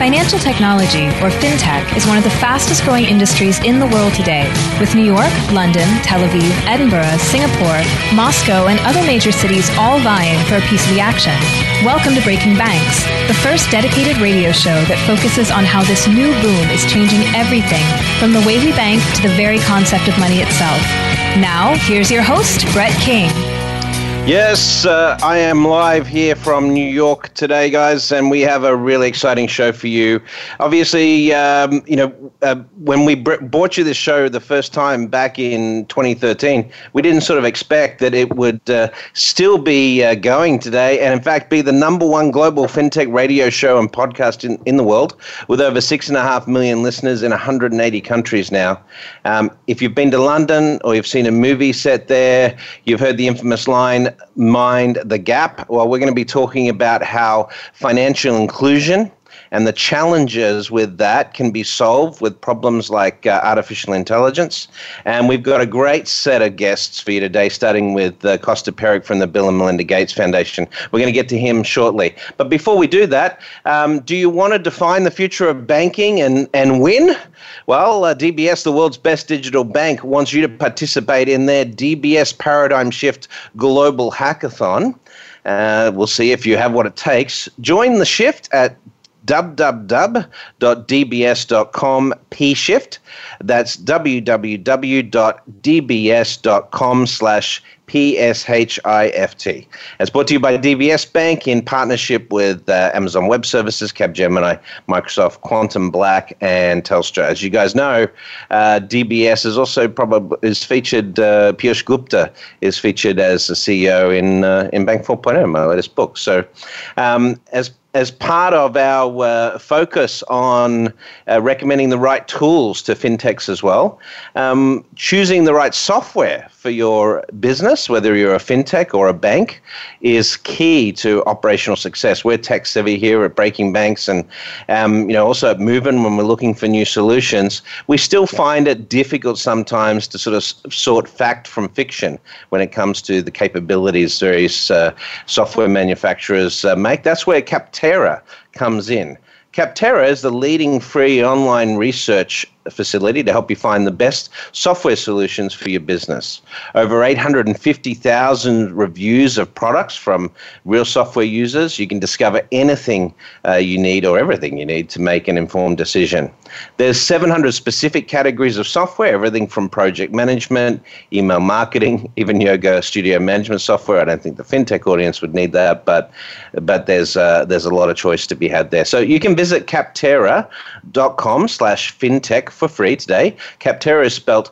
Financial technology, or fintech, is one of the fastest growing industries in the world today, with New York, London, Tel Aviv, Edinburgh, Singapore, Moscow, and other major cities all vying for a piece of the action. Welcome to Breaking Banks, the first dedicated radio show that focuses on how this new boom is changing everything, from the way we bank to the very concept of money itself. Now, here's your host, Brett King. Yes, I am live here from New York today, guys, and we have a really exciting show for you. Obviously, when we brought you this show the first time back in 2013, we didn't sort of expect that it would still be going today, and in fact be the number one global fintech radio show and podcast in the world, with over 6.5 million listeners in 180 countries now. If you've been to London or you've seen a movie set there, you've heard the infamous line, "Mind the gap." Well, we're going to be talking about how financial inclusion and the challenges with that can be solved with problems like artificial intelligence. And we've got a great set of guests for you today, starting with Costa Peric from the Bill and Melinda Gates Foundation. We're going to get to him shortly. But before we do that, do you want to define the future of banking and win? Well, DBS, the world's best digital bank, wants you to participate in their DBS Paradigm Shift Global Hackathon. We'll see if you have what it takes. Join the shift at www.dbs.com PShift. That's www.dbs.com/PSHIFT. It's brought to you by DBS Bank in partnership with Amazon Web Services, Capgemini, Microsoft, Quantum Black, and Telstra. As you guys know, DBS is also is featured. Piyush Gupta is featured as the CEO in Bank 4.0, my latest book. So, as part of our focus on recommending the right tools to fintechs as well, choosing the right software for your business, whether you're a fintech or a bank, is key to operational success. We're tech savvy here at Breaking Banks, and also at Movin, when we're looking for new solutions, we still find it difficult sometimes to sort of sort fact from fiction when it comes to the capabilities various software manufacturers make. That's where Capterra comes in. Capterra is the leading free online research facility to help you find the best software solutions for your business. Over 850,000 reviews of products from real software users. You can discover anything you need or everything you need to make an informed decision. There's 700 specific categories of software, everything from project management, email marketing, even yoga studio management software. I don't think the fintech audience would need that, but there's a lot of choice to be had there. So you can visit capterra.com/fintech for free today. Capterra is spelled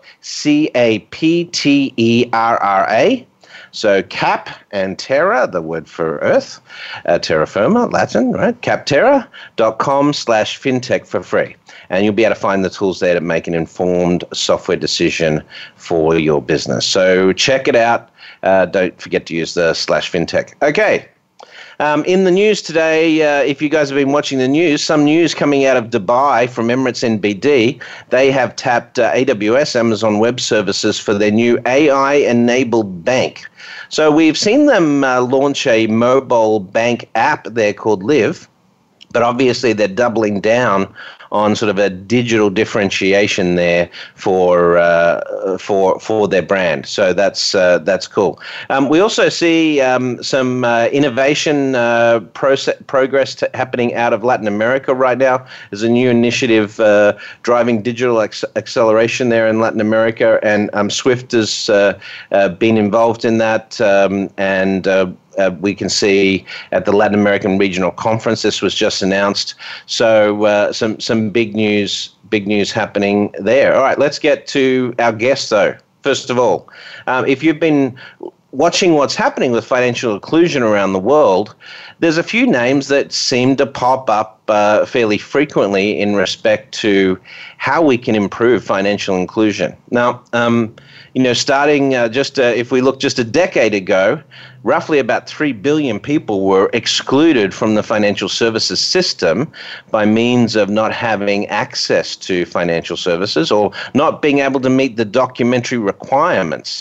CAPTERRA. So cap and terra, the word for earth, terra firma, Latin, right? Capterra.com/fintech for free. And you'll be able to find the tools there to make an informed software decision for your business. So check it out. Don't forget to use the /fintech. Okay. In the news today, if you guys have been watching the news, some news coming out of Dubai from Emirates NBD. They have tapped AWS, Amazon Web Services, for their new AI-enabled bank. So we've seen them launch a mobile bank app there called Live, but obviously they're doubling down on sort of a digital differentiation there for their brand. So that's cool. We also see some innovation progress happening out of Latin America right now. There's a new initiative driving digital acceleration there in Latin America, and SWIFT has been involved in that, and we can see at the Latin American Regional Conference, this was just announced. So some big news happening there. All right, let's get to our guest, though. First of all, if you've been watching what's happening with financial inclusion around the world, there's a few names that seem to pop up fairly frequently in respect to how we can improve financial inclusion. Now, starting if we look just a decade ago, roughly about 3 billion people were excluded from the financial services system by means of not having access to financial services or not being able to meet the documentary requirements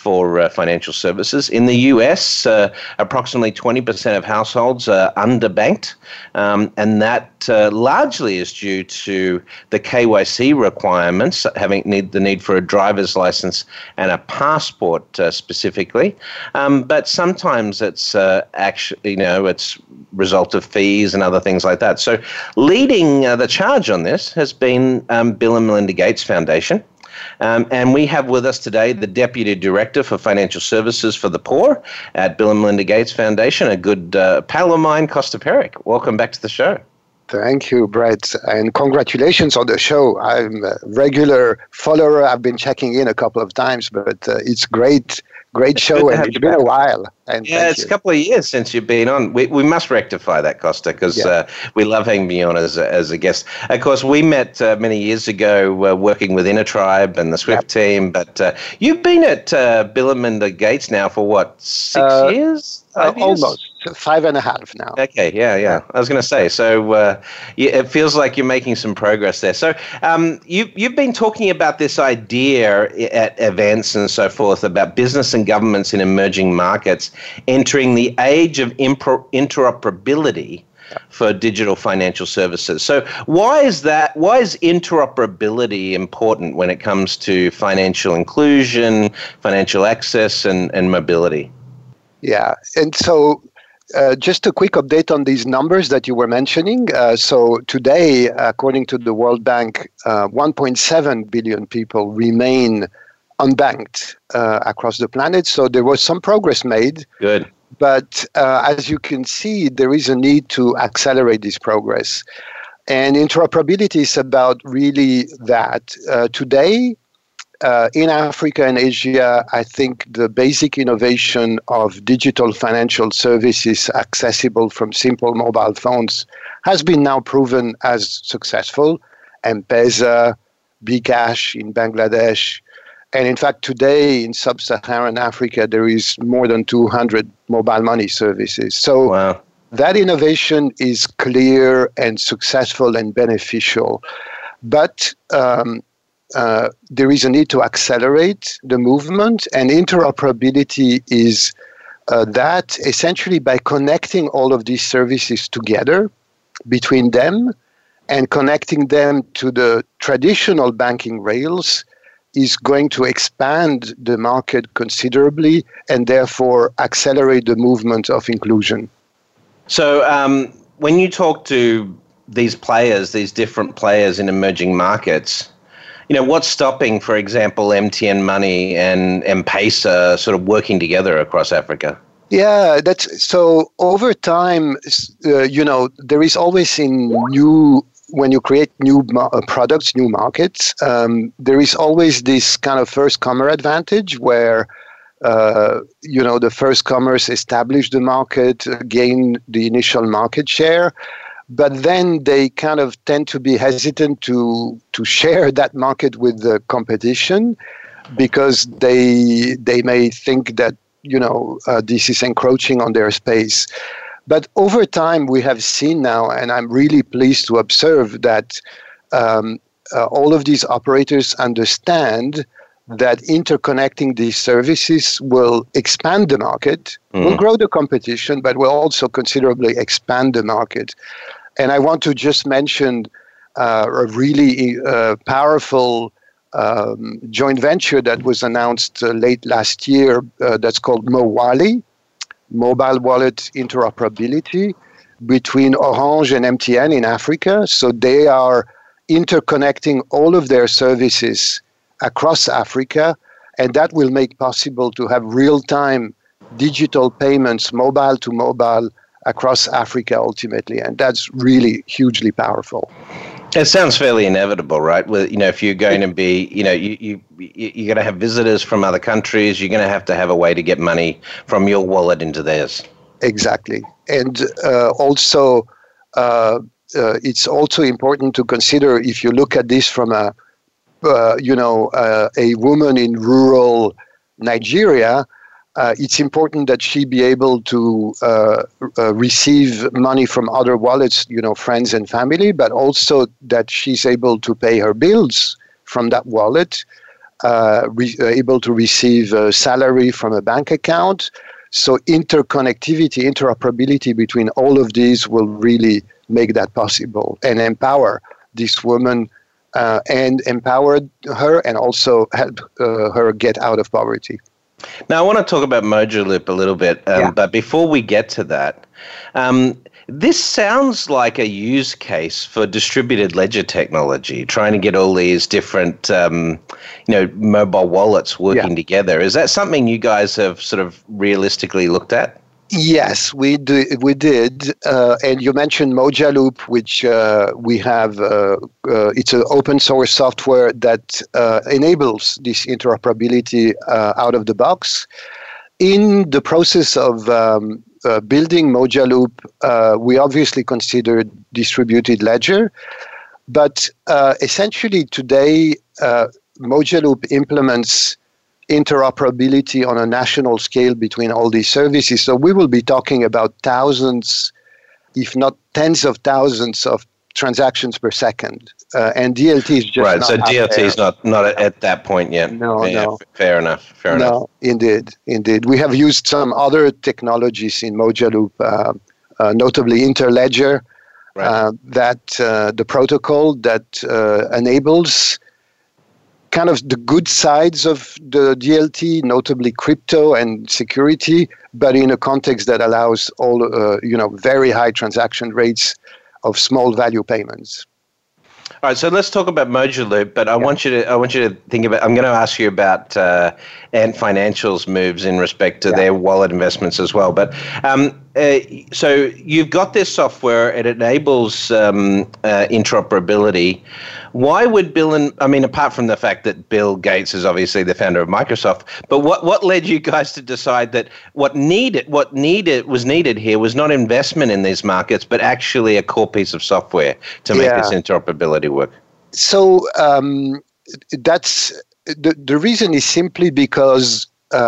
for financial services. In the US, approximately 20% of households are underbanked, and that largely is due to the KYC requirements, having the need for a driver's license and a passport specifically. But sometimes it's actually, it's result of fees and other things like that. So leading the charge on this has been Bill and Melinda Gates Foundation. And we have with us today the Deputy Director for Financial Services for the Poor at Bill and Melinda Gates Foundation, a good pal of mine, Costa Peric. Welcome back to the show. Thank you, Brett, and congratulations on the show. I'm a regular follower. I've been checking in a couple of times, but it's great show, and it's been a while. And it's a couple of years since you've been on. We must rectify that, Costa, because we love having you on as a guest. Of course, we met many years ago working with InterTribe and the Swift team, but you've been at Bill and Melinda Gates now for what, 6 years? 5 years? Almost 5.5 now. Okay, yeah. I was going to say, so it feels like you're making some progress there. So you've been talking about this idea at events and so forth about business and governments in emerging markets entering the age of interoperability for digital financial services. So why is that? Why is interoperability important when it comes to financial inclusion, financial access, and mobility? Yeah, and so just a quick update on these numbers that you were mentioning. So today, according to the World Bank, 1.7 billion people remain unbanked across the planet. So there was some progress made. Good. But as you can see, there is a need to accelerate this progress. And interoperability is about really that. Today, in Africa and Asia, I think the basic innovation of digital financial services accessible from simple mobile phones has been now proven as successful. M-Pesa, bKash in Bangladesh. And in fact, today in sub-Saharan Africa, there is more than 200 mobile money services. So that innovation is clear and successful and beneficial. But there is a need to accelerate the movement, and interoperability is that essentially by connecting all of these services together between them and connecting them to the traditional banking rails is going to expand the market considerably and therefore accelerate the movement of inclusion. So when you talk to these players, these different players in emerging markets, what's stopping, for example, MTN Money and M-Pesa sort of working together across Africa? Yeah, that's so over time, there is always when you create new products, new markets, there is always this kind of first comer advantage where, the first comers establish the market, gain the initial market share. But then they kind of tend to be hesitant to share that market with the competition because they may think that, this is encroaching on their space. But over time, we have seen now, and I'm really pleased to observe that all of these operators understand that interconnecting these services will expand the market, will grow the competition, but will also considerably expand the market. And I want to just mention a really powerful joint venture that was announced late last year that's called Mowali, Mobile Wallet Interoperability, between Orange and MTN in Africa. So they are interconnecting all of their services across Africa, and that will make possible to have real-time digital payments, mobile to mobile, across Africa ultimately, and that's really hugely powerful. It sounds fairly inevitable, right? If you're going to be, you're going to have visitors from other countries, you're going to have a way to get money from your wallet into theirs. Exactly, and also it's also important to consider if you look at this from a woman in rural Nigeria. It's important that she be able to receive money from other wallets, friends and family, but also that she's able to pay her bills from that wallet able to receive a salary from a bank account. So interconnectivity, interoperability between all of these will really make that possible and empower this woman and empower her and also help her get out of poverty. Now, I want to talk about Mojaloop a little bit, but before we get to that, this sounds like a use case for distributed ledger technology, trying to get all these different, mobile wallets working together. Is that something you guys have sort of realistically looked at? Yes, we did. And you mentioned Mojaloop, which we have. It's an open source software that enables this interoperability out of the box. In the process of building Mojaloop, we obviously considered distributed ledger, but essentially today, Mojaloop implements interoperability on a national scale between all these services. So we will be talking about thousands, if not tens of thousands of transactions per second. And DLT is just right. Not so DLT there. is not at that point yet. No. Fair enough. No, indeed. We have used some other technologies in Mojaloop, notably Interledger, that the protocol that enables kind of the good sides of the DLT, notably crypto and security, but in a context that allows all very high transaction rates of small value payments. All right, so let's talk about Mojaloop, but I want you to think about. I'm going to ask you about Ant Financial's moves in respect to their wallet investments as well. But so you've got this software; it enables interoperability. Why would apart from the fact that Bill Gates is obviously the founder of Microsoft, but what led you guys to decide that what was needed here was not investment in these markets, but actually a core piece of software to make this interoperability work? So that's the reason is simply because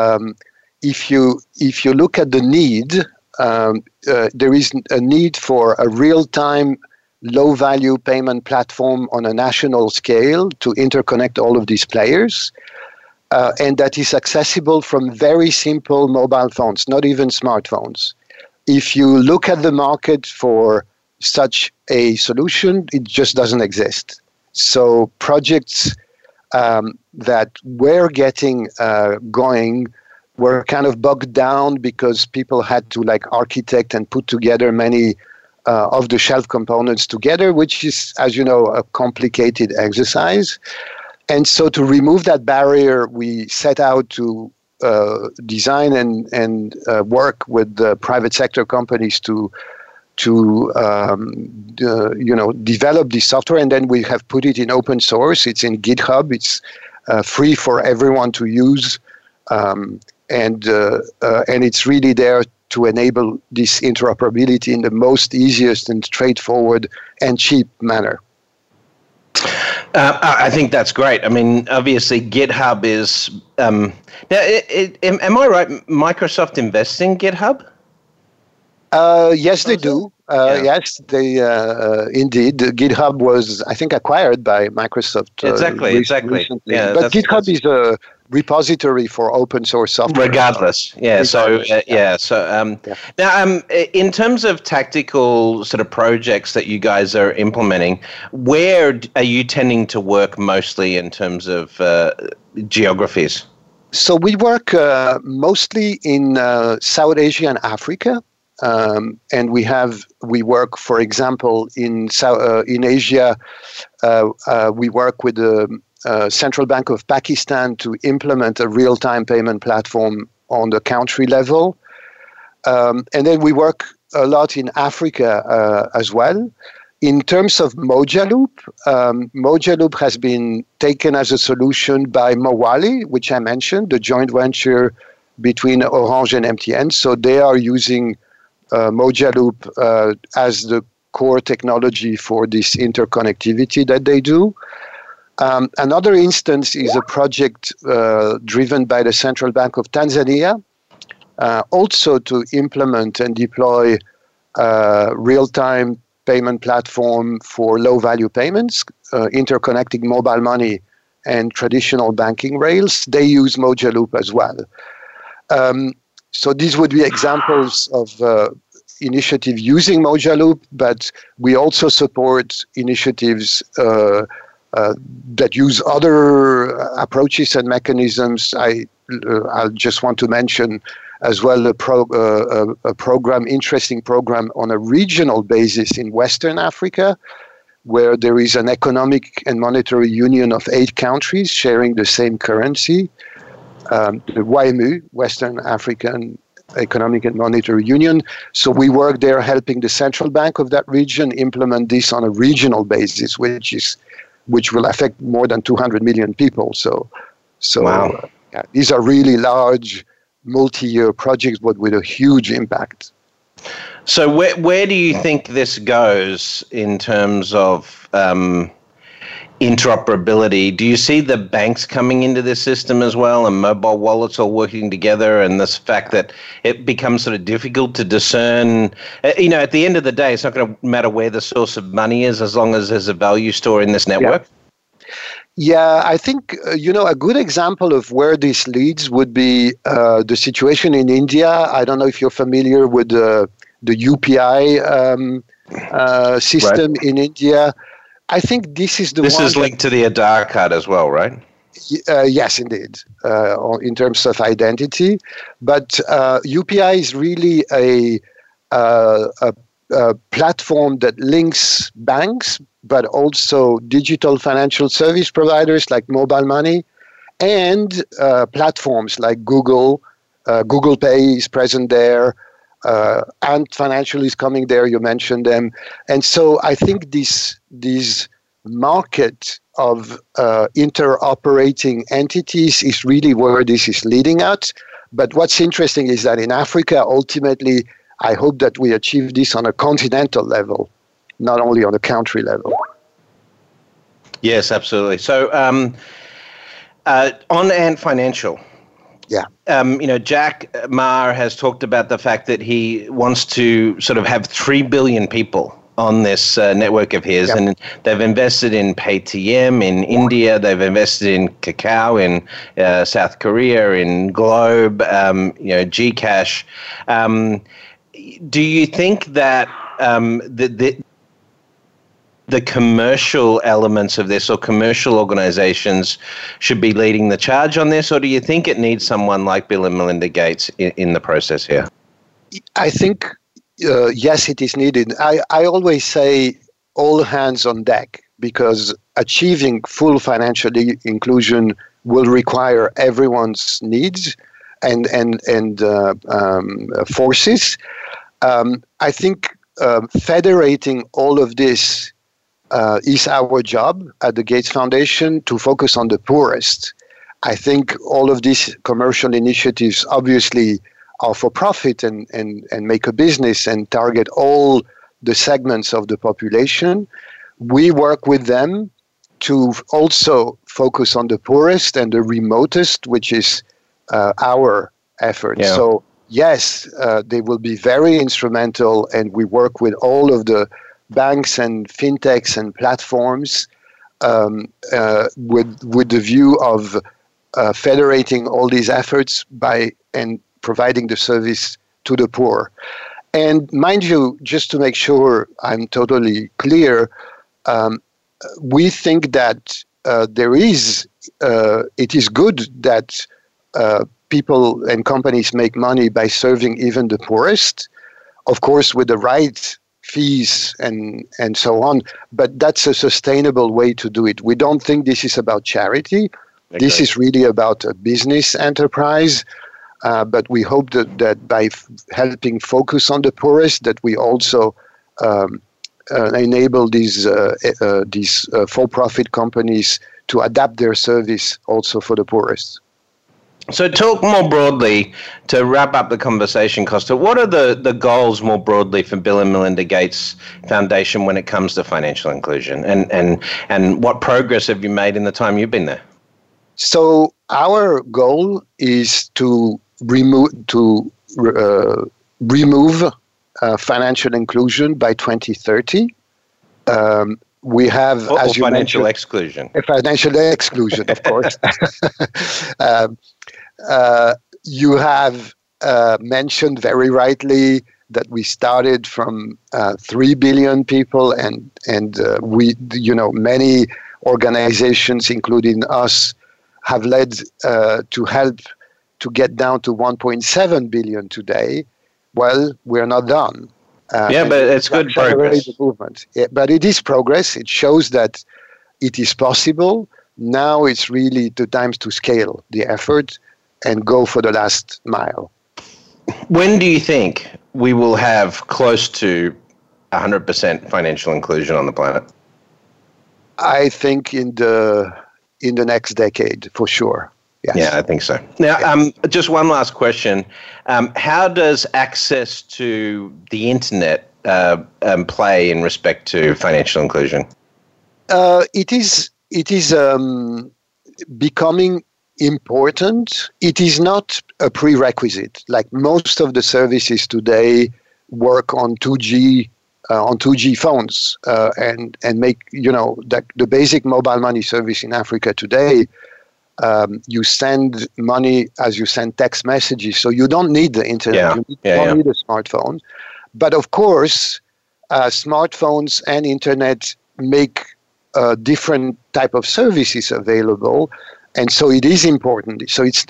if you look at the need, there is a need for a real-time low-value payment platform on a national scale to interconnect all of these players, and that is accessible from very simple mobile phones, not even smartphones. If you look at the market for such a solution, it just doesn't exist. So projects that were getting going were kind of bogged down because people had to architect and put together many off-the-shelf components together, which is, as you know, a complicated exercise. And so to remove that barrier, we set out to design and work with the private sector companies to develop this software. And then we have put it in open source. It's in GitHub. It's free for everyone to use. And it's really there to enable this interoperability in the most easiest and straightforward and cheap manner. I think that's great. I mean, obviously, GitHub is. Now, am I right? Microsoft invests in GitHub? Yes, they do. Yes, they indeed. GitHub was, I think, acquired by Microsoft. Exactly. Recently. Yeah, but GitHub is a repository for open source software. Regardless, Now, in terms of tactical sort of projects that you guys are implementing, where are you tending to work mostly in terms of geographies? So we work mostly in South Asia and Africa. And we work, for example, in Asia. We work with the Central Bank of Pakistan to implement a real-time payment platform on the country level. And then we work a lot in Africa as well. In terms of Mojaloop, Mojaloop has been taken as a solution by Mawali, which I mentioned, the joint venture between Orange and MTN. So they are using Mojaloop as the core technology for this interconnectivity that they do. Another instance is a project driven by the Central Bank of Tanzania, also to implement and deploy real-time payment platform for low-value payments, interconnecting mobile money and traditional banking rails. They use Mojaloop as well. So these would be examples of initiative using Mojaloop, but we also support initiatives that use other approaches and mechanisms. I just want to mention as well a program, interesting program on a regional basis in Western Africa, where there is an economic and monetary union of 8 countries sharing the same currency, the WAEMU, Western African Economic and Monetary Union. So we work there helping the central bank of that region implement this on a regional basis, which will affect more than 200 million people. So wow. These are really large multi-year projects, but with a huge impact. So where do you think this goes in terms of interoperability? Do you see the banks coming into this system as well, and mobile wallets all working together, and this fact that it becomes sort of difficult to discern? You know, at the end of the day, it's not going to matter where the source of money is as long as there's a value store in this network. Yeah, I think, a good example of where this leads would be the situation in India. I don't know if you're familiar with the UPI system in India. I think this is This is linked to the Aadhaar card as well, right? Yes, indeed, in terms of identity. But UPI is really a platform that links banks, but also digital financial service providers like mobile money, and platforms like Google. Google Pay is present there. Ant Financial is coming there. You mentioned them. And so I think this market of interoperating entities is really where this is leading at. But what's interesting is that in Africa, ultimately, I hope that we achieve this on a continental level, not only on a country level. Yes, absolutely. So on Ant Financial, Jack Ma has talked about the fact that he wants to sort of have 3 billion people on this network of his, and they've invested in Paytm in India, they've invested in Kakao in South Korea, in Globe, Gcash. Do you think that the commercial elements of this, or commercial organizations, should be leading the charge on this, or do you think it needs someone like Bill and Melinda Gates in the process here? I think, yes, it is needed. I always say all hands on deck, because achieving full financial inclusion will require everyone's needs and forces. I think federating all of this is our job at the Gates Foundation, to focus on the poorest. I think all of these commercial initiatives obviously are for profit and make a business and target all the segments of the population. We work with them to also focus on the poorest and the remotest, which is our effort. Yeah. So yes, they will be very instrumental, and we work with all of the banks and fintechs and platforms with the view of federating all these efforts and providing the service to the poor. And mind you, just to make sure I'm totally clear, we think that it is good that people and companies make money by serving even the poorest, of course, with the right fees and so on, but that's a sustainable way to do it. We don't think this is about charity. Okay. This is really about a business enterprise, but we hope that by helping focus on the poorest, that we also enable these for-profit companies to adapt their service also for the poorest. So talk more broadly, to wrap up the conversation, Costa, what are the goals more broadly for Bill and Melinda Gates Foundation when it comes to financial inclusion, and what progress have you made in the time you've been there? So our goal is to remove financial inclusion by 2030. we have, as you financial mentioned, exclusion. Financial exclusion, of course. You have mentioned very rightly that we started from 3 billion people, and we, many organizations, including us, have led to help to get down to 1.7 billion today. Well, we're not done. But it's good progress. The movement. Yeah, but it is progress. It shows that it is possible. Now it's really the time to scale the effort and go for the last mile. When do you think we will have close to 100% financial inclusion on the planet? I think in the next decade, for sure. Yes. Yeah, I think so. Now, just one last question. How does access to the internet play in respect to financial inclusion? It is becoming important. It is not a prerequisite. Like most of the services today work on 2G phones and make that the basic mobile money service in Africa today. You send money as you send text messages, so you don't need the internet. You don't need a smartphone. But of course, smartphones and internet make different type of services available, and so it is important. So it's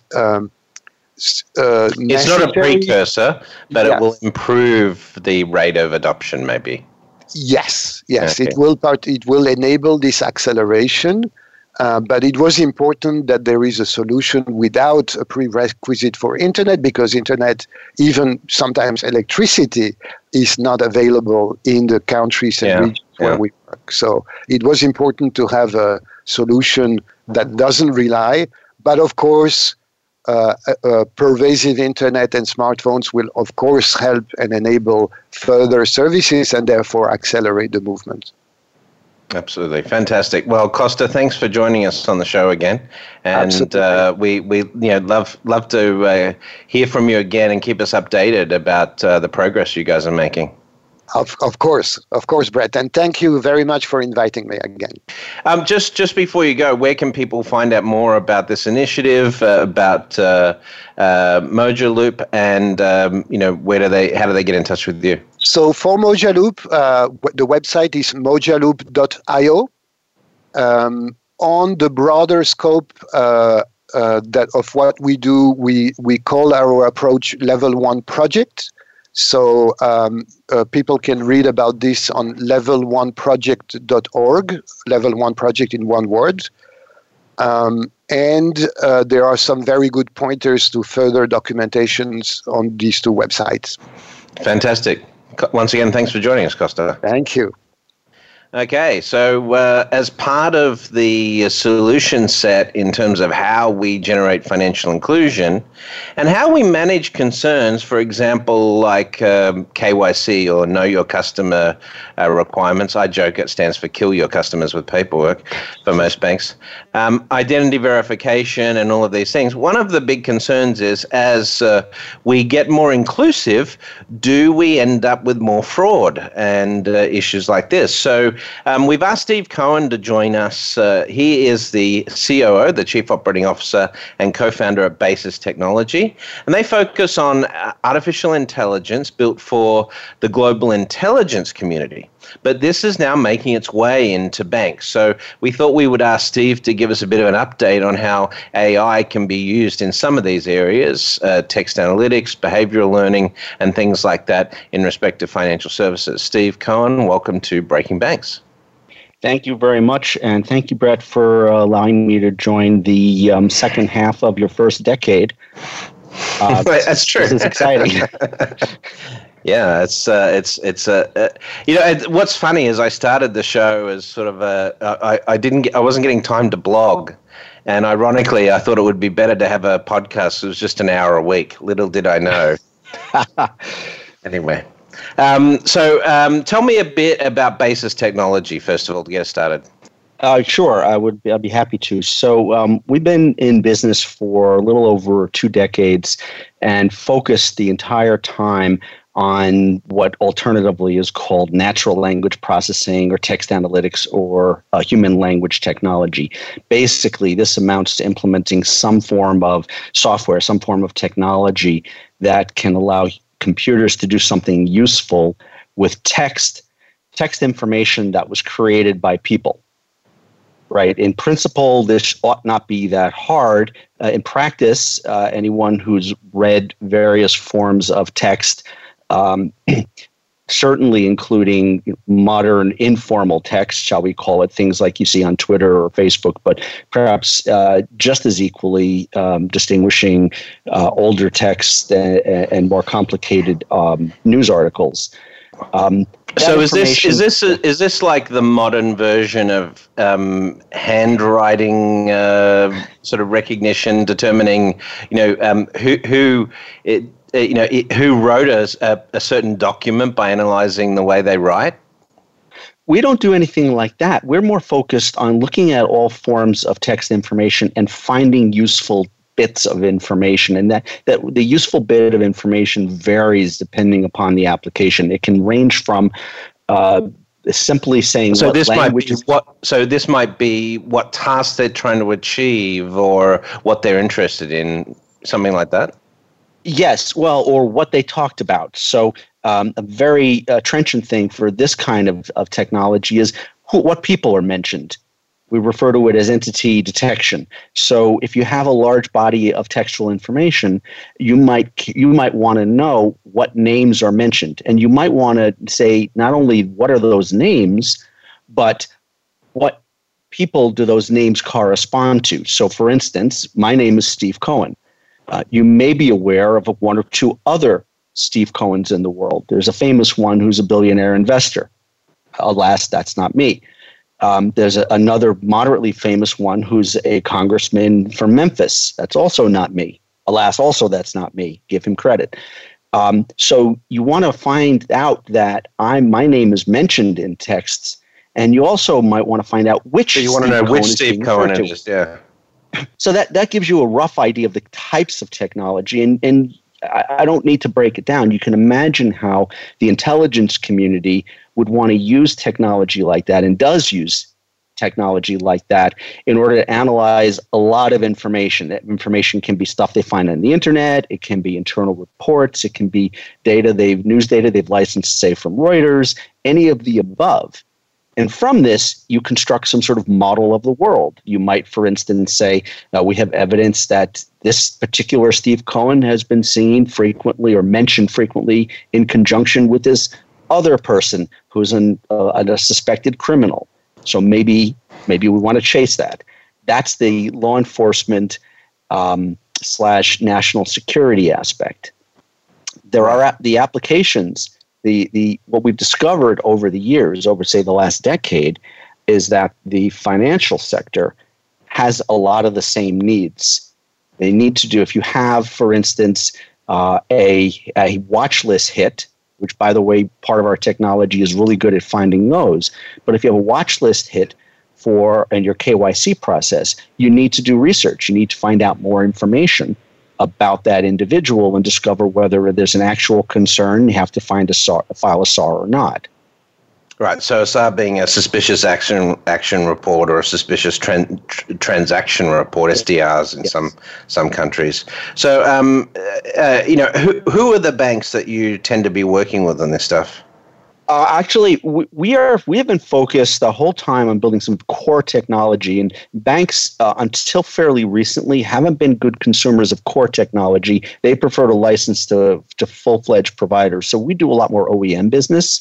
not a precursor, but it will improve the rate of adoption, maybe. Yes, okay. It will enable this acceleration. But it was important that there is a solution without a prerequisite for internet, because internet, even sometimes electricity, is not available in the countries and regions where we work. So it was important to have a solution that doesn't rely. But of course, pervasive internet and smartphones will, of course, help and enable further services and therefore accelerate the movement. Absolutely. Fantastic. Well, Costa, thanks for joining us on the show again. And we love to hear from you again and keep us updated about the progress you guys are making. Of course, Brett. And thank you very much for inviting me again. Just before you go, where can people find out more about this initiative, about Mojaloop, and how do they get in touch with you? So for Mojaloop, the website is mojaloop.io. On the broader scope that of what we do, we call our approach Level 1 Project. So people can read about this on level1project.org, Level 1 Project in one word. And there are some very good pointers to further documentations on these two websites. Fantastic. Once again, thanks for joining us, Costa. Thank you. Okay, so as part of the solution set in terms of how we generate financial inclusion and how we manage concerns, for example, like KYC or Know Your Customer requirements. I joke it stands for Kill Your Customers with Paperwork for most banks. Identity verification and all of these things. One of the big concerns is as we get more inclusive, do we end up with more fraud and issues like this? So we've asked Steve Cohen to join us. He is the COO, the Chief Operating Officer, and co-founder at Basis Technology. And they focus on artificial intelligence built for the global intelligence community. But this is now making its way into banks. So we thought we would ask Steve to give us a bit of an update on how AI can be used in some of these areas, text analytics, behavioral learning, and things like that in respect to financial services. Steve Cohen, welcome to Breaking Banks. Thank you very much, and thank you, Brett, for allowing me to join the second half of your first decade. That's true. This is exciting. Yeah, what's funny is I started the show as sort of I wasn't getting time to blog, and ironically, I thought it would be better to have a podcast. It was just an hour a week. Little did I know. Anyway, so tell me a bit about Basis Technology first of all to get us started. Sure, I'd be happy to. So we've been in business for a little over 2 decades and focused the entire time on what alternatively is called natural language processing or text analytics or human language technology. Basically, this amounts to implementing some form of software, some form of technology that can allow computers to do something useful with text information that was created by people. Right. In principle, this ought not be that hard. In practice, anyone who's read various forms of text, certainly including modern informal text, shall we call it, things like you see on Twitter or Facebook, but perhaps just as equally distinguishing older text and more complicated news articles. So is this like the modern version of handwriting sort of recognition, determining who wrote a certain document by analyzing the way they write? We don't do anything like that. We're more focused on looking at all forms of text information and finding useful bits of information, and that the useful bit of information varies depending upon the application. It can range from simply saying so what this language this might be what task they're trying to achieve or what they're interested in, something like that. Yes, well, or what they talked about. So a very trenchant thing for this kind of technology is what people are mentioned. We refer to it as entity detection. So if you have a large body of textual information, you might want to know what names are mentioned. And you might want to say not only what are those names, but what people do those names correspond to. So for instance, my name is Steve Cohen. You may be aware of one or two other Steve Cohens in the world. There's a famous one who's a billionaire investor. Alas, that's not me. There's another moderately famous one who's a congressman from Memphis. That's also not me. Alas, also that's not me. Give him credit. So you want to find out that my name is mentioned in texts, and you also might want to find out which. So you want to know which Steve Cohen it is, yeah. So that gives you a rough idea of the types of technology, and I don't need to break it down. You can imagine how the intelligence community would want to use technology like that, and does use technology like that, in order to analyze a lot of information. That information can be stuff they find on the internet, it can be internal reports, it can be news data they've licensed, say, from Reuters, any of the above. And from this, you construct some sort of model of the world. You might, for instance, say, we have evidence that this particular Steve Cohen has been seen frequently or mentioned frequently in conjunction with this other person who's a suspected criminal. So maybe we want to chase that. That's the law enforcement / national security aspect. There are the applications. What we've discovered over the years, over say the last decade, is that the financial sector has a lot of the same needs. They need to do, if you have, for instance, a watch list hit, which, by the way, part of our technology is really good at finding those. But if you have a watch list hit in your KYC process, you need to do research. You need to find out more information about that individual and discover whether there's an actual concern. You have to file a SAR or not. Right. So a SAR being a suspicious action report or a suspicious transaction report, SDRs in some countries. So, who are the banks that you tend to be working with on this stuff? Actually, we have been focused the whole time on building some core technology, and banks, until fairly recently, haven't been good consumers of core technology. They prefer to license to full-fledged providers. So we do a lot more OEM business.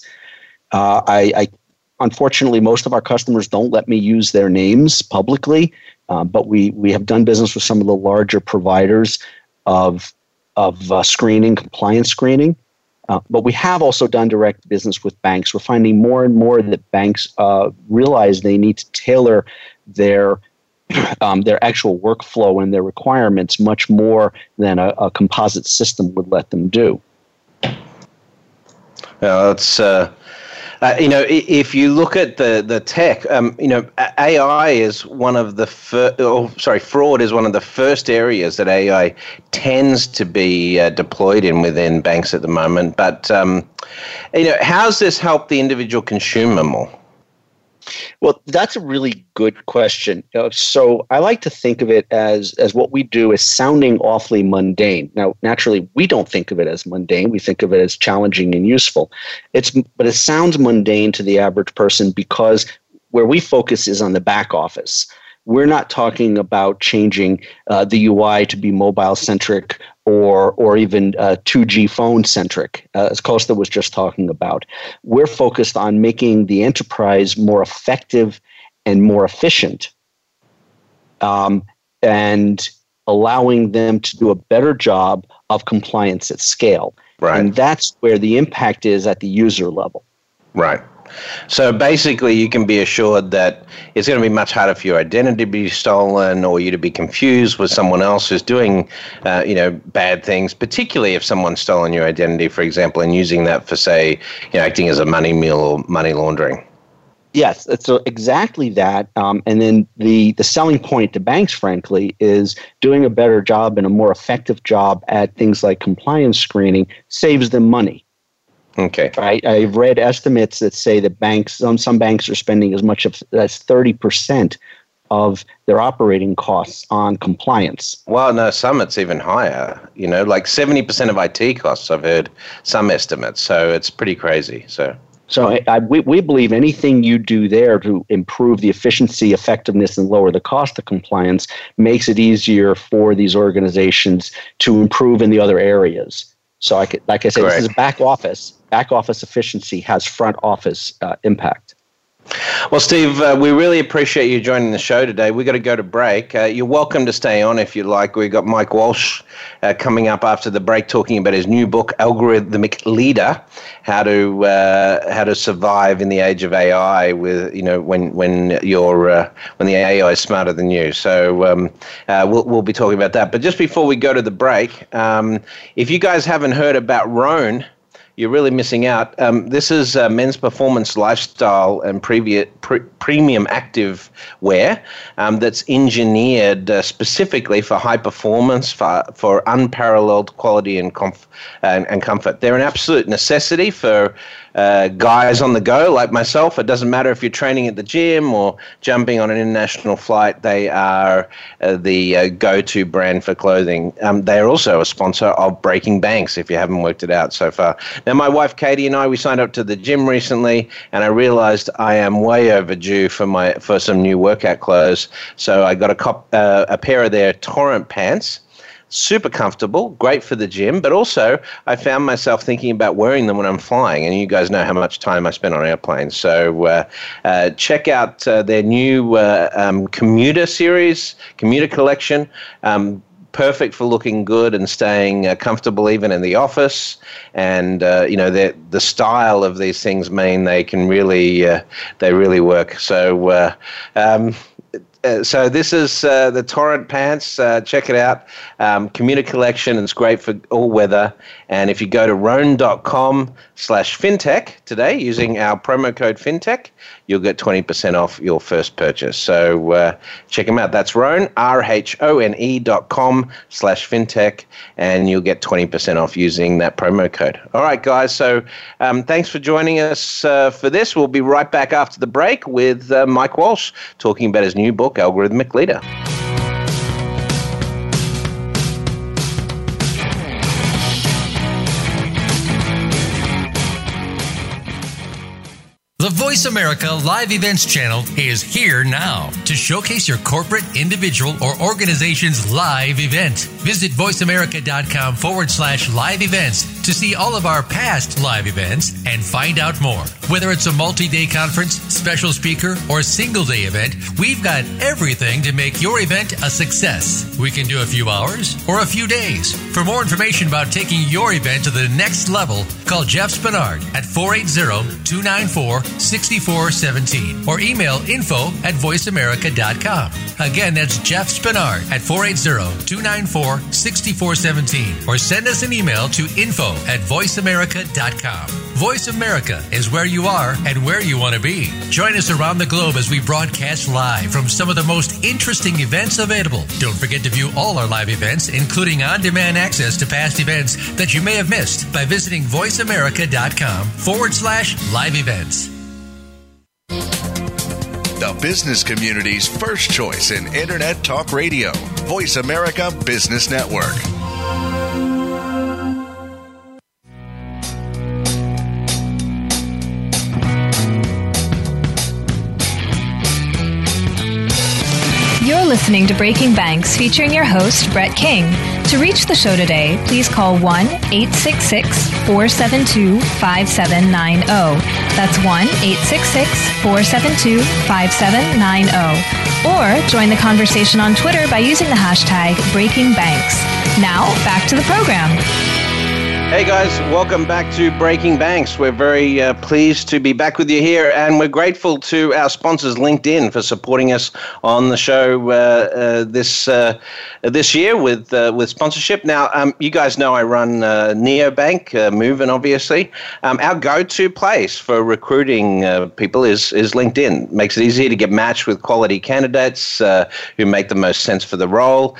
Unfortunately, most of our customers don't let me use their names publicly, but we have done business with some of the larger providers of screening, compliance screening. But we have also done direct business with banks. We're finding more and more that banks realize they need to tailor their actual workflow and their requirements much more than a composite system would let them do. Well, If you look at the tech, AI is one of the fraud is one of the first areas that AI tends to be deployed in within banks at the moment. But how's this helped the individual consumer more? Well, that's a really good question. So I like to think of it as what we do is sounding awfully mundane. Now, naturally, we don't think of it as mundane. We think of it as challenging and useful. But it sounds mundane to the average person because where we focus is on the back office. We're not talking about changing the UI to be mobile-centric or even 2G phone-centric, as Costa was just talking about. We're focused on making the enterprise more effective and more efficient, and allowing them to do a better job of compliance at scale. Right. And that's where the impact is at the user level. Right. So basically, you can be assured that it's going to be much harder for your identity to be stolen or you to be confused with someone else who's doing, bad things, particularly if someone's stolen your identity, for example, and using that for, say, acting as a money mule or money laundering. Yes, so exactly that. And then the selling point to banks, frankly, is doing a better job and a more effective job at things like compliance screening saves them money. Okay. I've read estimates that say that some banks are spending as much as 30% of their operating costs on compliance. Well, no, some it's even higher. Like 70% of IT costs. I've heard some estimates, so it's pretty crazy. So we believe anything you do there to improve the efficiency, effectiveness, and lower the cost of compliance makes it easier for these organizations to improve in the other areas. So, like I said, Correct. This is back office. Back office efficiency has front office impact. Well, Steve, we really appreciate you joining the show today. We've got to go to break. You're welcome to stay on if you like. We've got Mike Walsh coming up after the break talking about his new book, Algorithmic Leader, how to survive in the age of AI with when the AI is smarter than you. So we'll be talking about that. But just before we go to the break, if you guys haven't heard about Rhone, you're really missing out. This is men's performance lifestyle and premium active wear that's engineered specifically for high performance, for unparalleled quality and comfort. They're an absolute necessity for guys on the go like myself. It doesn't matter if you're training at the gym or jumping on an international flight. They are the go-to brand for clothing. They are also a sponsor of Breaking Banks, if you haven't worked it out so far. Now, my wife Katie and I, we signed up to the gym recently, and I realized I am way overdue for some new workout clothes. So I got a pair of their Torrent pants. Super comfortable, great for the gym, but also I found myself thinking about wearing them when I'm flying, and you guys know how much time I spend on airplanes. So check out their new commuter collection. Perfect for looking good and staying comfortable even in the office. And the style of these things mean they can really work. So this is the Torrent pants. Check it out. Commuter collection. It's great for all weather. And if you go to rhone.com/fintech today using our promo code FinTech, you'll get 20% off your first purchase. So check them out. That's Rhone, RHONE.com/fintech, and you'll get 20% off using that promo code. All right, guys. So thanks for joining us for this. We'll be right back after the break with Mike Walsh talking about his new book, Algorithmic Leader. The Voice America Live Events channel is here now to showcase your corporate, individual, or organization's live event. Visit voiceamerica.com/live events to see all of our past live events and find out more. Whether it's a multi-day conference, special speaker, or single-day event, we've got everything to make your event a success. We can do a few hours or a few days. For more information about taking your event to the next level, call Jeff Spinard at 480-294-6417 or email info@voiceamerica.com. Again, that's Jeff Spinard at 480-294-6417 or send us an email to info@voiceamerica.com. Voice America is where you are and where you want to be. Join us around the globe as we broadcast live from some of the most interesting events available. Don't forget to view all our live events, including on-demand access to past events that you may have missed by visiting voiceamerica.com/live events. The business community's first choice in Internet Talk Radio. Voice America Business Network. You're listening to Breaking Banks, featuring your host, Brett King. To reach the show today, please call 1-866-472-5790. That's 1-866-472-5790. Or join the conversation on Twitter by using the hashtag BreakingBanks. Now, back to the program. Hey guys, welcome back to Breaking Banks. We're very pleased to be back with you here, and we're grateful to our sponsors, LinkedIn, for supporting us on the show this year with sponsorship. Now, you guys know I run Neobank, Movin, obviously. Our go-to place for recruiting people is LinkedIn. Makes it easy to get matched with quality candidates who make the most sense for the role.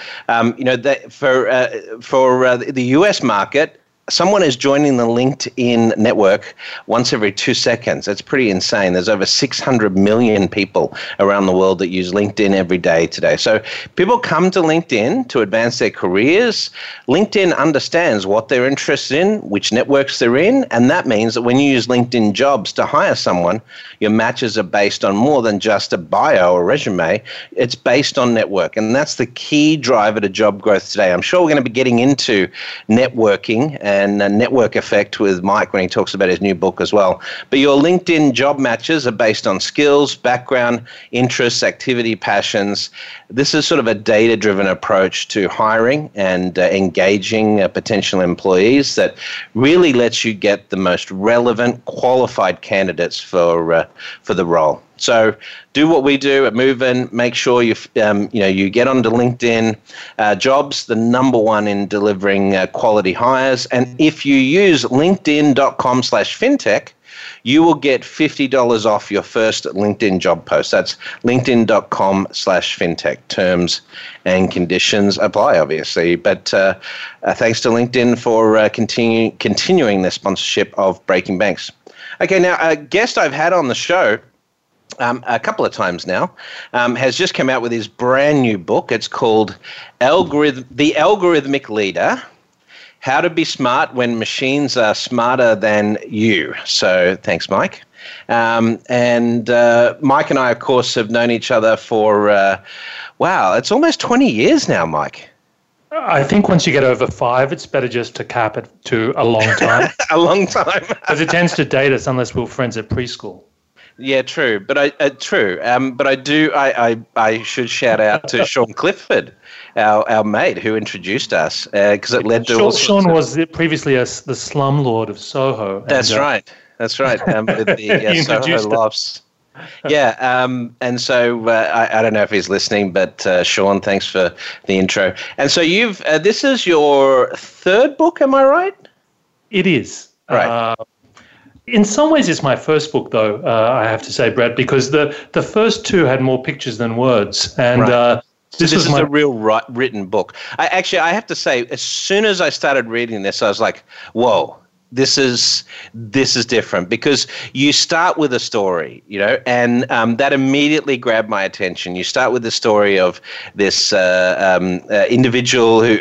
For the US market, someone is joining the LinkedIn network once every 2 seconds. That's pretty insane. There's over 600 million people around the world that use LinkedIn every day today. So people come to LinkedIn to advance their careers. LinkedIn understands what they're interested in, which networks they're in, and that means that when you use LinkedIn Jobs to hire someone, your matches are based on more than just a bio or resume. It's based on network, and that's the key driver to job growth today. I'm sure we're going to be getting into networking and a network effect with Mike when he talks about his new book as well. But your LinkedIn job matches are based on skills, background, interests, activity, passions. This is sort of a data-driven approach to hiring and engaging potential employees that really lets you get the most relevant, qualified candidates for the role. So do what we do at Movin. Make sure you get onto LinkedIn Jobs, the number one in delivering quality hires. And if you use linkedin.com/fintech, you will get $50 off your first LinkedIn job post. That's linkedin.com/fintech. Terms and conditions apply, obviously. But thanks to LinkedIn for continuing the sponsorship of Breaking Banks. Okay, now a guest I've had on the show a couple of times now, has just come out with his brand new book. It's called The Algorithmic Leader, How to Be Smart When Machines Are Smarter Than You. So thanks, Mike. And Mike and I, of course, have known each other for, it's almost 20 years now, Mike. I think once you get over 5, it's better just to cap it to a long time. A long time. Because it tends to date us unless we're friends at preschool. Yeah, true. But I should shout out to Sean Clifford, our mate, who introduced us, because it led to Sean was previously the slumlord of Soho. That's right. With the Soho Lofts. Yeah, and so I don't know if he's listening, but Sean, thanks for the intro. And so this is your third book, am I right? It is. Right. In some ways, it's my first book, though, I have to say, Brett, because the first two had more pictures than words. And right. This is a real written book. I have to say, as soon as I started reading this, I was like, whoa. This is different, because you start with a story, and that immediately grabbed my attention. You start with the story of this individual who,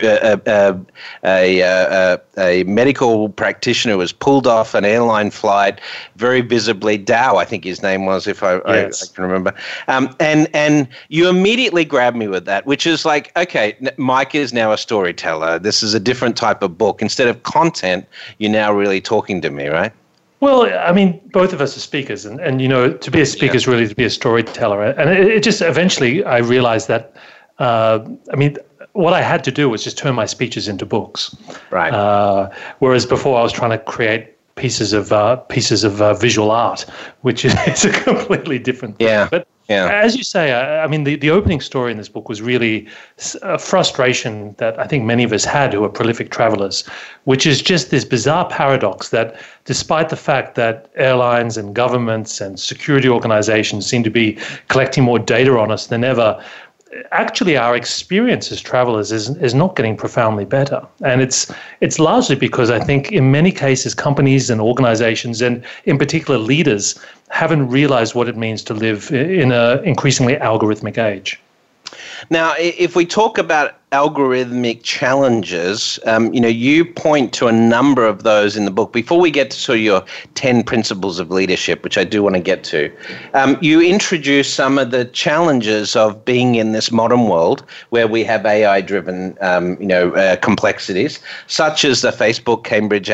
a medical practitioner, was pulled off an airline flight very visibly. Dow, I think his name was, if I can remember. And you immediately grabbed me with that, which is like, okay, Mike is now a storyteller. This is a different type of book. Instead of content, you now really talking to me, right? Well, I mean, both of us are speakers, and to be a speaker is really to be a storyteller. And it just eventually I realized that, what I had to do was just turn my speeches into books. Right. Whereas before I was trying to create pieces of visual art, which is a completely different thing. Yeah. But Yeah. As you say, I mean, the opening story in this book was really a frustration that I think many of us had who are prolific travelers, which is just this bizarre paradox that despite the fact that airlines and governments and security organizations seem to be collecting more data on us than ever, actually our experience as travelers is not getting profoundly better. And it's largely because I think in many cases companies and organizations, and in particular leaders, haven't realized what it means to live in an increasingly algorithmic age. Now, if we talk about algorithmic challenges, you point to a number of those in the book. Before we get to sort of your 10 principles of leadership, which I do want to get to, you introduce some of the challenges of being in this modern world where we have AI-driven, complexities, such as the Facebook Cambridge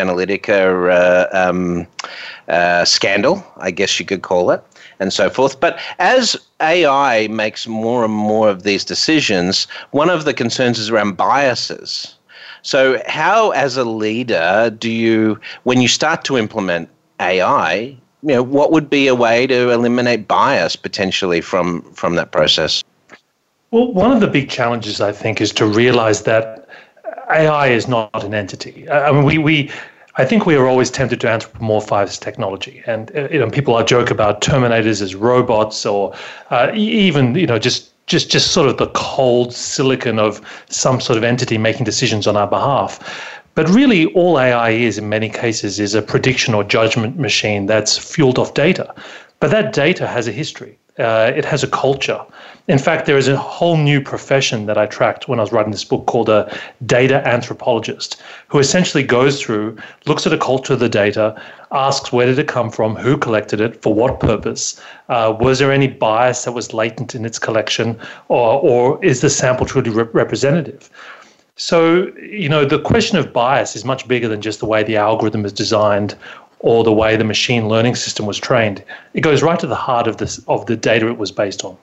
Analytica scandal, I guess you could call it, and so forth. But as AI makes more and more of these decisions, one of the concerns is around biases. So how, as a leader, when you start to implement AI, what would be a way to eliminate bias potentially from that process? Well, one of the big challenges, I think, is to realize that AI is not an entity. I mean, I think we are always tempted to anthropomorphize technology, and people joke about Terminators as robots, or even just sort of the cold silicon of some sort of entity making decisions on our behalf. But really, all AI is in many cases is a prediction or judgment machine that's fueled off data. But that data has a history. It has a culture. In fact, there is a whole new profession that I tracked when I was writing this book called a data anthropologist, who essentially goes through, looks at a culture of the data, asks where did it come from, who collected it, for what purpose, was there any bias that was latent in its collection, or is the sample truly representative? So, the question of bias is much bigger than just the way the algorithm is designed or the way the machine learning system was trained. It goes right to the heart of the data it was based on.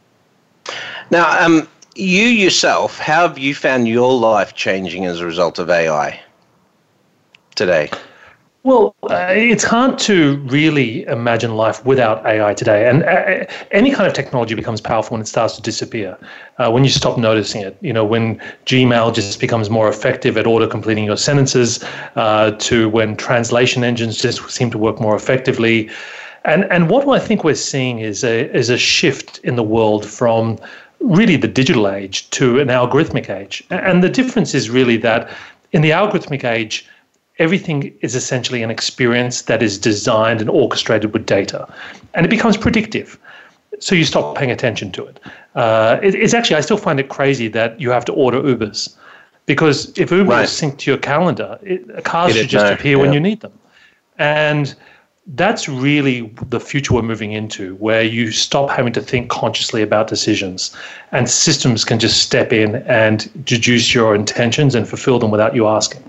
Now, you yourself, how have you found your life changing as a result of AI today? Well, it's hard to really imagine life without AI today. And any kind of technology becomes powerful when it starts to disappear, when you stop noticing it. When Gmail just becomes more effective at auto-completing your sentences, to when translation engines just seem to work more effectively. And what I think we're seeing is a shift in the world from really the digital age to an algorithmic age. And the difference is really that in the algorithmic age, everything is essentially an experience that is designed and orchestrated with data, and it becomes predictive. So you stop paying attention to it. It's actually, I still find it crazy that you have to order Ubers, because if Uber is synced to your calendar, cars should just appear when you need them. And that's really the future we're moving into, where you stop having to think consciously about decisions, and systems can just step in and deduce your intentions and fulfill them without you asking.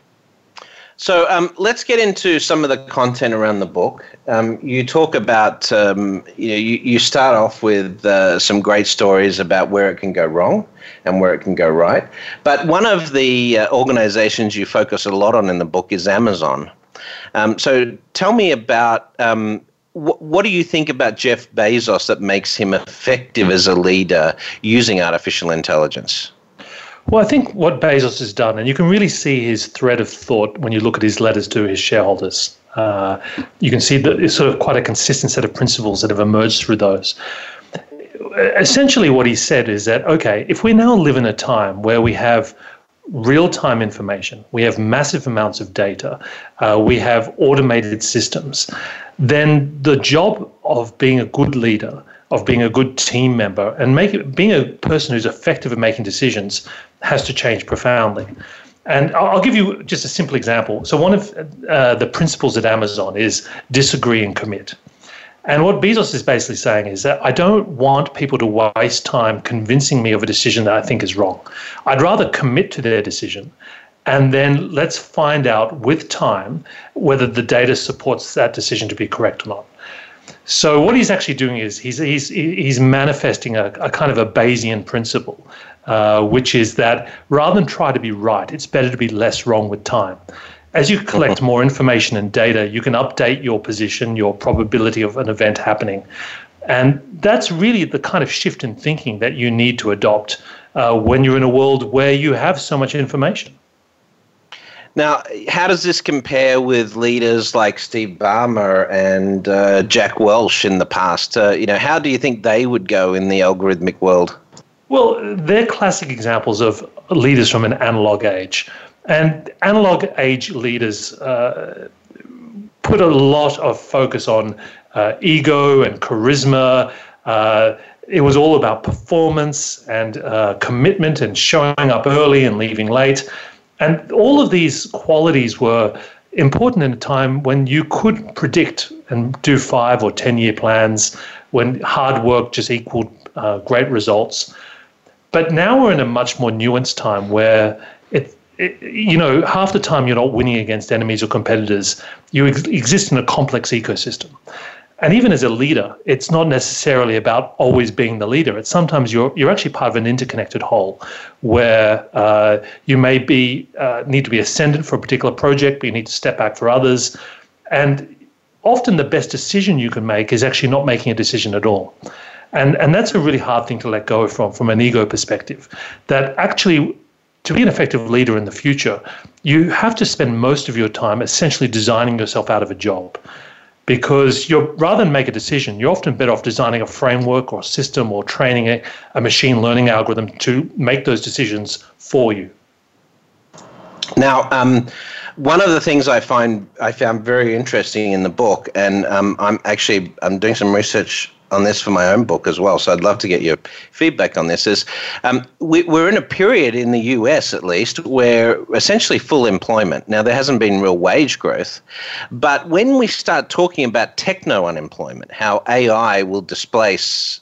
So let's get into some of the content around the book. You talk about, you start off with some great stories about where it can go wrong and where it can go right. But one of the organizations you focus a lot on in the book is Amazon. So tell me about what do you think about Jeff Bezos that makes him effective as a leader using artificial intelligence? Well, I think what Bezos has done, and you can really see his thread of thought when you look at his letters to his shareholders. You can see that it's sort of quite a consistent set of principles that have emerged through those. Essentially, what he said is that, okay, if we now live in a time where we have real-time information, we have massive amounts of data, we have automated systems, then the job of being a good leader, of being a good team member, and being a person who's effective at making decisions has to change profoundly. And I'll give you just a simple example. So one of the principles at Amazon is disagree and commit. And what Bezos is basically saying is that I don't want people to waste time convincing me of a decision that I think is wrong. I'd rather commit to their decision, and then let's find out with time whether the data supports that decision to be correct or not. So what he's actually doing is he's manifesting a kind of a Bayesian principle, which is that rather than try to be right, it's better to be less wrong with time. As you collect more information and data, you can update your position, your probability of an event happening. And that's really the kind of shift in thinking that you need to adopt when you're in a world where you have so much information. Now, how does this compare with leaders like Steve Ballmer and Jack Welch in the past? How do you think they would go in the algorithmic world? Well, they're classic examples of leaders from an analog age. And analog age leaders put a lot of focus on ego and charisma. It was all about performance and commitment and showing up early and leaving late. And all of these qualities were important in a time when you could predict and do 5 or 10-year plans, when hard work just equaled great results. But now we're in a much more nuanced time where half the time you're not winning against enemies or competitors. You exist in a complex ecosystem. And even as a leader, it's not necessarily about always being the leader. It's sometimes you're actually part of an interconnected whole where you may need to be ascendant for a particular project, but you need to step back for others. And often the best decision you can make is actually not making a decision at all. And that's a really hard thing to let go from an ego perspective, that actually to be an effective leader in the future, you have to spend most of your time essentially designing yourself out of a job. Because rather than make a decision, you're often better off designing a framework or system or training a machine learning algorithm to make those decisions for you. Now, one of the things I found very interesting in the book, and I'm doing some research on this for my own book as well, so I'd love to get your feedback on this, is we're in a period in the US, at least, where essentially full employment. Now, there hasn't been real wage growth, but when we start talking about techno-unemployment, how AI will displace,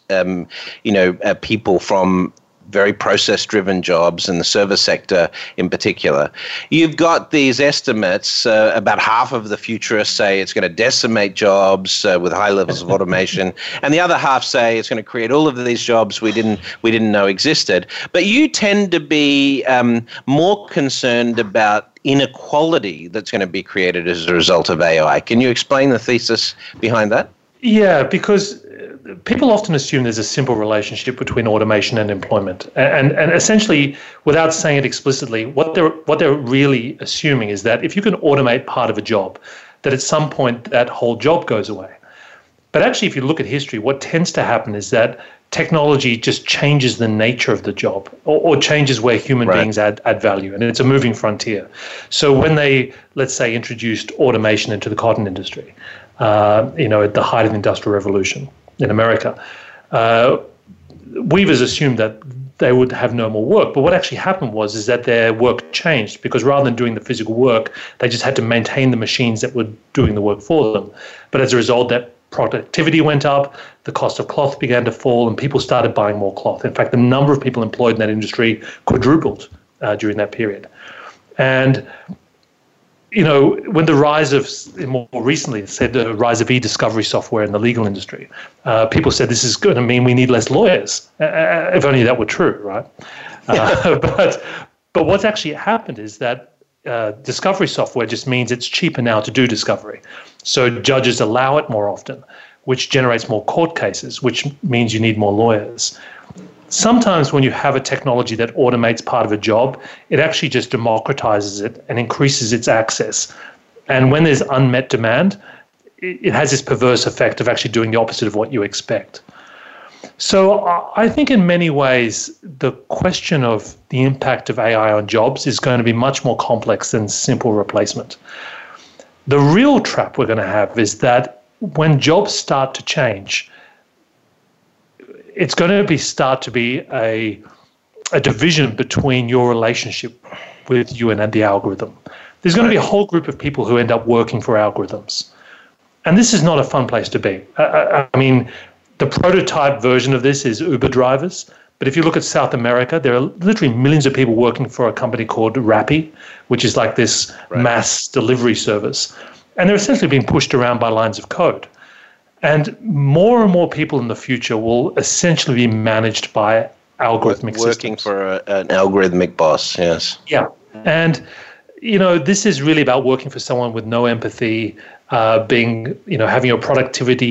people from very process-driven jobs in the service sector in particular. You've got these estimates, about half of the futurists say it's going to decimate jobs with high levels of automation, and the other half say it's going to create all of these jobs we didn't know existed. But you tend to be more concerned about inequality that's going to be created as a result of AI. Can you explain the thesis behind that? Yeah, because people often assume there's a simple relationship between automation and employment, and essentially, without saying it explicitly, what they're really assuming is that if you can automate part of a job, that at some point that whole job goes away. But actually, if you look at history, what tends to happen is that technology just changes the nature of the job, or changes where human beings add value, and it's a moving frontier. So when they, let's say, introduced automation into the cotton industry, at the height of the Industrial Revolution in America, weavers assumed that they would have no more work. But what actually happened is that their work changed, because rather than doing the physical work, they just had to maintain the machines that were doing the work for them. But as a result, that productivity went up, the cost of cloth began to fall, and people started buying more cloth. In fact, the number of people employed in that industry quadrupled during that period. And when the rise of, more recently, said the rise of e-discovery software in the legal industry, people said this is going to mean we need less lawyers. If only that were true, right? But what's actually happened is that discovery software just means it's cheaper now to do discovery. So judges allow it more often, which generates more court cases, which means you need more lawyers. Sometimes when you have a technology that automates part of a job, it actually just democratizes it and increases its access. And when there's unmet demand, it has this perverse effect of actually doing the opposite of what you expect. So I think in many ways, the question of the impact of AI on jobs is going to be much more complex than simple replacement. The real trap we're going to have is that when jobs start to change, it's going to start to be a division between your relationship with you and the algorithm. There's going to be a whole group of people who end up working for algorithms. And this is not a fun place to be. I mean, the prototype version of this is Uber drivers. But if you look at South America, there are literally millions of people working for a company called Rappi, which is like this mass delivery service. And they're essentially being pushed around by lines of code. And more people in the future will essentially be managed by algorithmic systems. Working for an algorithmic boss, yes. Yeah. And, this is really about working for someone with no empathy, having your productivity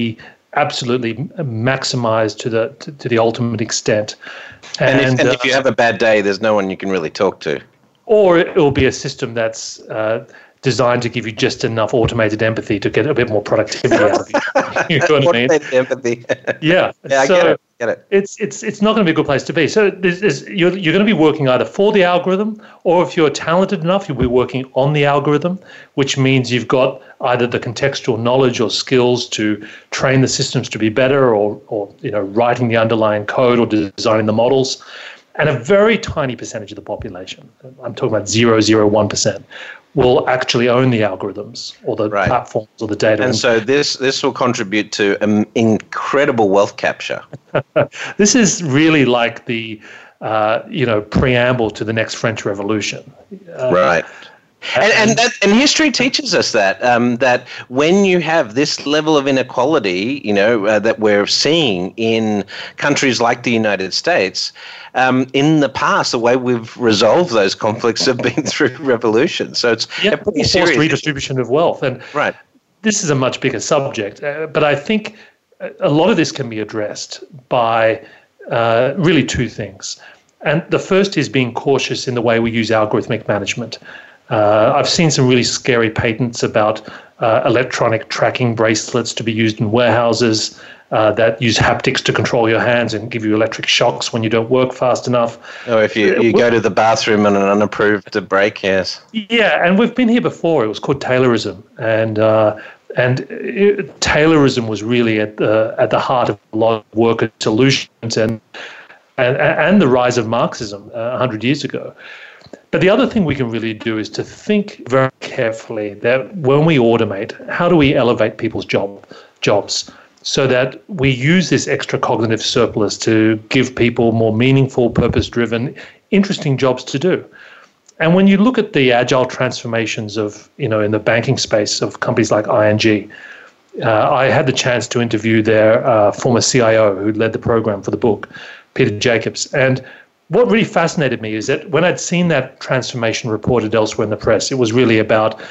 absolutely maximized to the ultimate extent. And if you have a bad day, there's no one you can really talk to. Or it will be a system that's designed to give you just enough automated empathy to get a bit more productivity out of you. You know what I mean? Automated empathy. Yeah. I get it. It's not going to be a good place to be. So you're going to be working either for the algorithm, or if you're talented enough, you'll be working on the algorithm, which means you've got either the contextual knowledge or skills to train the systems to be better, or writing the underlying code or designing the models. And a very tiny percentage of the population, I'm talking about 0.001%, will actually own the algorithms or the platforms or the data. And so this will contribute to incredible wealth capture. This is really like the preamble to the next French Revolution. Right. And history teaches us that when you have this level of inequality, that we're seeing in countries like the United States, in the past, the way we've resolved those conflicts have been through revolutions. So it's a pretty serious forced redistribution of wealth. And right. This is a much bigger subject, but I think a lot of this can be addressed by really two things. And the first is being cautious in the way we use algorithmic management. I've seen some really scary patents about electronic tracking bracelets to be used in warehouses that use haptics to control your hands and give you electric shocks when you don't work fast enough. Oh, if you go to the bathroom on an unapproved break, yes. Yeah, and we've been here before. It was called Taylorism, and Taylorism was really at the heart of a lot of worker solutions and the rise of Marxism 100 years ago. But the other thing we can really do is to think very carefully that when we automate, how do we elevate people's jobs so that we use this extra cognitive surplus to give people more meaningful, purpose-driven, interesting jobs to do. And when you look at the agile transformations of, in the banking space of companies like ING, I had the chance to interview their former CIO who led the program for the book, Peter Jacobs. And what really fascinated me is that when I'd seen that transformation reported elsewhere in the press, it was really about,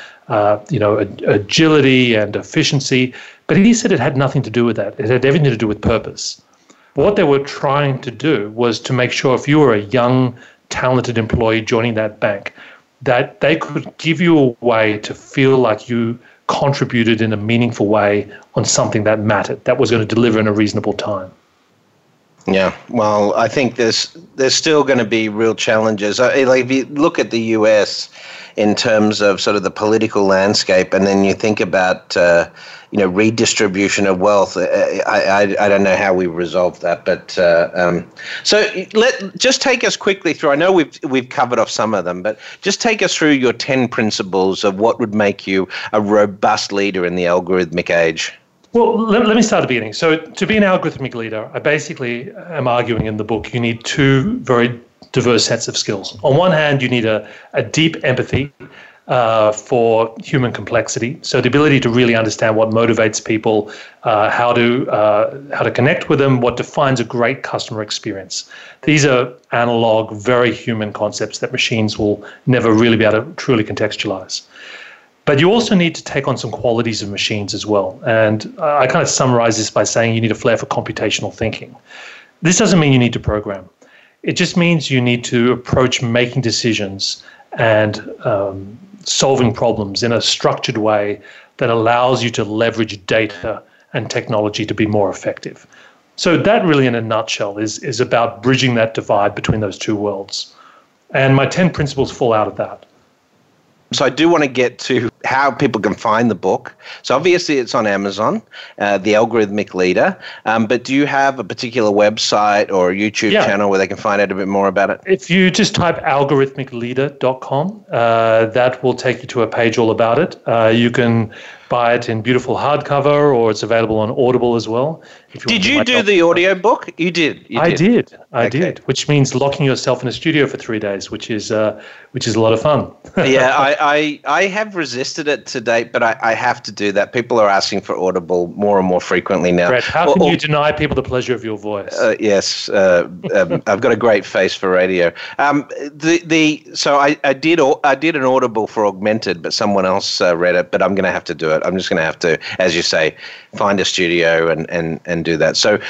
agility and efficiency. But he said it had nothing to do with that. It had everything to do with purpose. What they were trying to do was to make sure if you were a young, talented employee joining that bank, that they could give you a way to feel like you contributed in a meaningful way on something that mattered, that was going to deliver in a reasonable time. Yeah, well, I think there's still going to be real challenges. Like if you look at the US in terms of sort of the political landscape, and then you think about redistribution of wealth. I don't know how we resolve that, but so just take us quickly through. I know we've covered off some of them, but just take us through your 10 principles of what would make you a robust leader in the algorithmic age. Well, let me start at the beginning. So to be an algorithmic leader, I basically am arguing in the book, you need two very diverse sets of skills. On one hand, you need a deep empathy for human complexity. So the ability to really understand what motivates people, how to connect with them, what defines a great customer experience. These are analog, very human concepts that machines will never really be able to truly contextualize. But you also need to take on some qualities of machines as well. And I kind of summarize this by saying you need a flair for computational thinking. This doesn't mean you need to program. It just means you need to approach making decisions and solving problems in a structured way that allows you to leverage data and technology to be more effective. So that really, in a nutshell, is about bridging that divide between those two worlds. And my 10 principles fall out of that. So I do want to get to how people can find the book. So obviously it's on Amazon, The Algorithmic Leader. But do you have a particular website or a YouTube channel where they can find out a bit more about it? If you just type algorithmicleader.com, that will take you to a page all about it. You can buy it in beautiful hardcover, or it's available on Audible as well. Did you do the audio book? You did. I did, which means locking yourself in a studio for 3 days, which is a lot of fun. Yeah, I have resisted it to date, but I have to do that. People are asking for Audible more and more frequently now. Brett, how can you deny people the pleasure of your voice? Yes, I've got a great face for radio. So I did an Audible for Augmented, but someone else read it. But I'm going to have to do it. but I'm just going to have to, as you say, find a studio and do that. So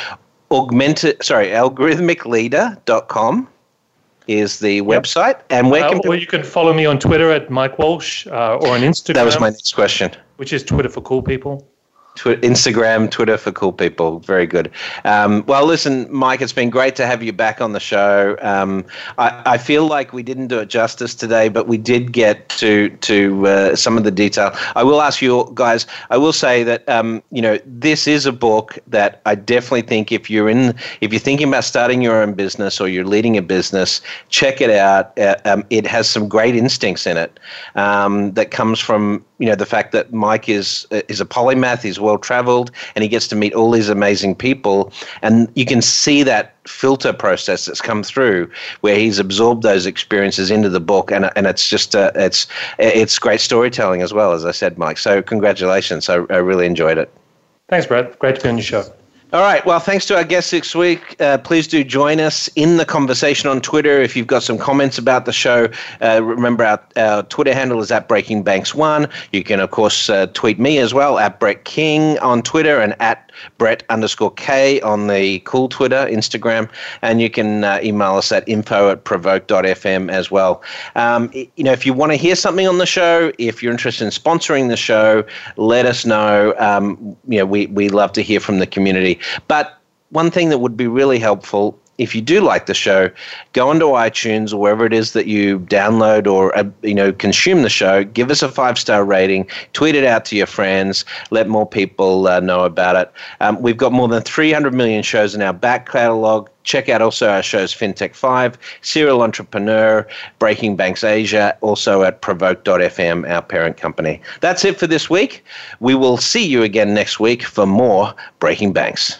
algorithmicleader.com is the website. And where or you can follow me on Twitter at Mike Walsh or on Instagram. That was my next question. Which is Twitter for cool people. Instagram, Twitter for cool people. Very good. Well, listen, Mike, it's been great to have you back on the show. I feel like we didn't do it justice today, but we did get to some of the detail. I will ask you guys, I will say that, this is a book that I definitely think if you're thinking about starting your own business or you're leading a business, check it out. It has some great instincts in it that comes from, the fact that Mike is a polymath, he's well-traveled, and he gets to meet all these amazing people. And you can see that filter process that's come through where he's absorbed those experiences into the book. And it's just, it's great storytelling as well, as I said, Mike. So congratulations. I really enjoyed it. Thanks, Brett. Great to be on your show. All right. Well, thanks to our guests this week. Please do join us in the conversation on Twitter. If you've got some comments about the show, remember our Twitter handle is @BreakingBanks1. You can, of course, tweet me as well, @BrettKing on Twitter and @Brett_K on the cool Twitter, Instagram. And you can email us at info@provoke.fm as well. If you want to hear something on the show, if you're interested in sponsoring the show, let us know. We love to hear from the community. But one thing that would be really helpful, if you do like the show, go onto iTunes or wherever it is that you download or consume the show. Give us a 5-star rating. Tweet it out to your friends. Let more people know about it. We've got more than 300 million shows in our back catalog. Check out also our shows FinTech 5, Serial Entrepreneur, Breaking Banks Asia, also at Provoke.fm, our parent company. That's it for this week. We will see you again next week for more Breaking Banks.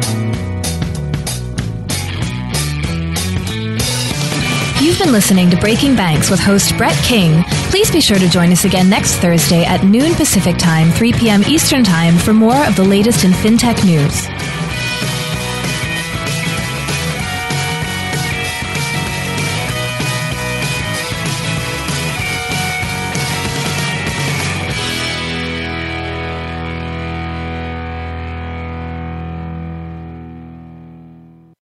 You've been listening to Breaking Banks with host Brett King. Please be sure to join us again next Thursday at noon Pacific Time, 3 p.m. Eastern Time for more of the latest in FinTech news.